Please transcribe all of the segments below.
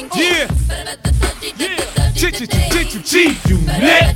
Yeah. G-Unit.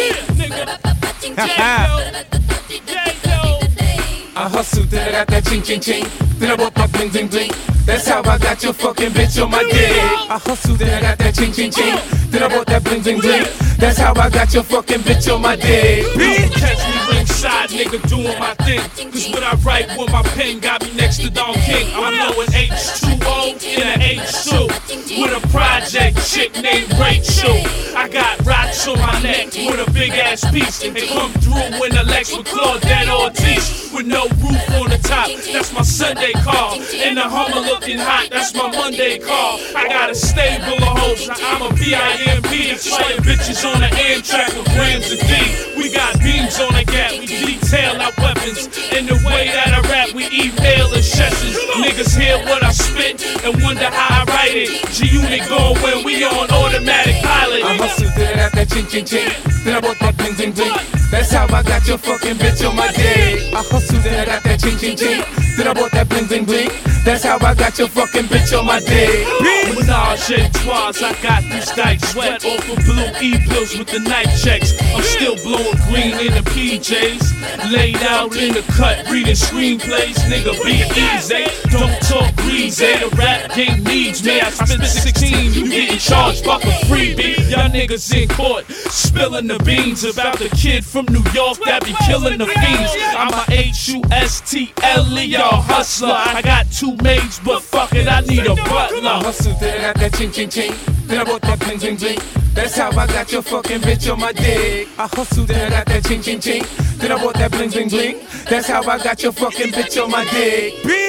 I hustle, then I got that ching ching ching. Then I bought that bling bling bling. That's how I got your fucking bitch on my dick. I hustle, then I got that ching ching ching. Then I bought that bling bling bling. That's how I got your fucking bitch on my dick. Catch me ringside, nigga, doing my thing. Cause what I write with my pen got me next to Don King. I'm blowing H2O in an H2 with a project chick named Rachel. I got rocks on my neck with a big ass piece. And come through in the Lex with Claudette Ortiz. With no roof on the top, that's my Sunday car. And the Hummer looking hot, that's my Monday car. I got a stable of hoes, I'm a B.I.M.P. Fighting bitches on the Amtrak with grams of D. We got beams on the gap, we detail our weapons. And the way that I rap, we email and sessions. Niggas hear what I spit and wonder how I write it. G-Unit going when we on automatic pilot. I hustle, then I got that ching ching ching. Then I bought that bling bling bling. That's how I got your fucking bitch on my dick. I hustle, then I got that ching ching ching. Then I bought that bling bling bling. That's how I got your fucking bitch on my dick. Menage a trois, I got this dice sweat off of blue E-pills with the night checks. I'm still blowing green in the PJs. Laid out in the cut, reading screenplays. Nigga, be easy, don't talk greasy. The rap game needs me. I spent 16, you getting charged fuck a freebie. Y'all niggas in court, spilling the beans about the kid from New York that be killing the fiends. I'm a H-U-S-T-L-E, y'all hustler. I got two maids, but fuck it, I need a butler. I hustle, then I got that ching ching ching. Then I bought that bling bling bling. That's how I got your fucking bitch on my dick. I hustle, then I got that ching ching ching. Then I bought that bling bling bling. That's how I got your fucking bitch on my dick.